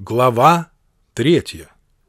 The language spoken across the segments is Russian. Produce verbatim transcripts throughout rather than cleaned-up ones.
Глава третья.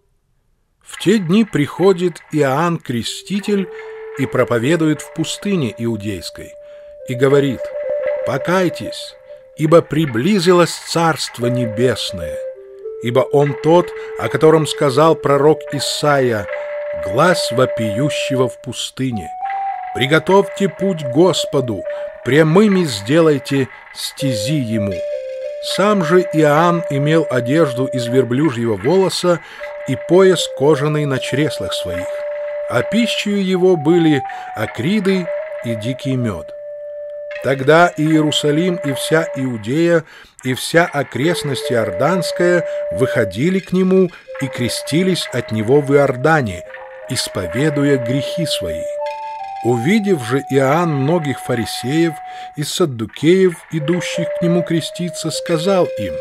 В те дни приходит Иоанн Креститель и проповедует в пустыне Иудейской, и говорит: «Покайтесь, ибо приблизилось Царство Небесное, ибо Он тот, о котором сказал пророк Исаия: глас вопиющего в пустыне. Приготовьте путь Господу, прямыми сделайте стези Ему». Сам же Иоанн имел одежду из верблюжьего волоса и пояс кожаный на чреслах своих, а пищей его были акриды и дикий мед. Тогда и Иерусалим, и вся Иудея, и вся окрестность Иорданская выходили к нему и крестились от него в Иордане, исповедуя грехи свои. Увидев же Иоанн многих фарисеев и саддукеев, идущих к нему креститься, сказал им: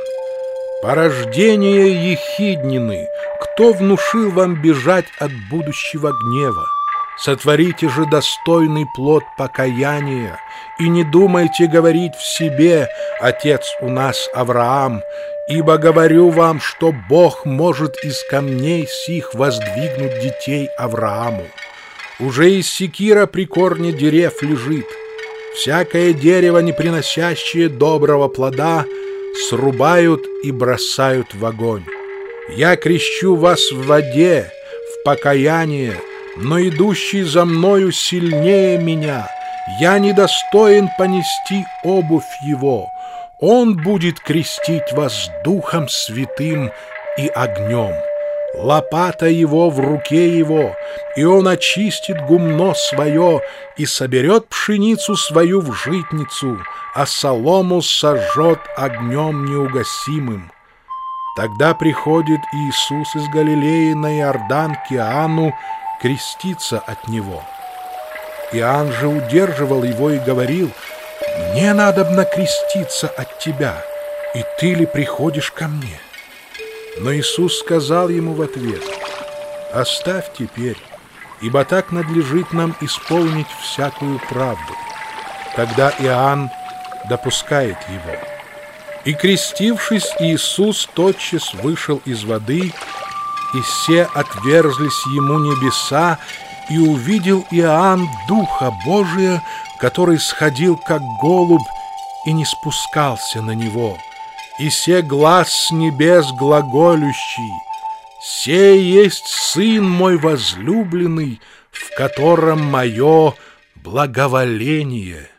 «Порождение ехиднины, кто внушил вам бежать от будущего гнева? Сотворите же достойный плод покаяния, и не думайте говорить в себе: отец у нас Авраам, ибо говорю вам, что Бог может из камней сих воздвигнуть детей Аврааму. Уже из секира при корне дерев лежит. Всякое дерево, не приносящее доброго плода, срубают и бросают в огонь. Я крещу вас в воде, в покаяние, но идущий за мною сильнее меня. Я недостоин понести обувь его. Он будет крестить вас Духом Святым и огнем. Лопата его в руке его, и он очистит гумно свое и соберет пшеницу свою в житницу, а солому сожжет огнем неугасимым. Тогда приходит Иисус из Галилеи на Иордан к Иоанну креститься от него. Иоанн же удерживал его и говорил: «Мне надобно креститься от тебя, и ты ли приходишь ко мне?» Но Иисус сказал ему в ответ: «Оставь теперь, ибо так надлежит нам исполнить всякую правду». Тогда Иоанн допускает его. И, крестившись, Иисус тотчас вышел из воды, и се отверзлись ему небеса, и увидел Иоанн Духа Божия, который сходил как голубь и не спускался на него. И се глас с небес глаголющий: «Сей есть Сын мой возлюбленный, в котором мое благоволение».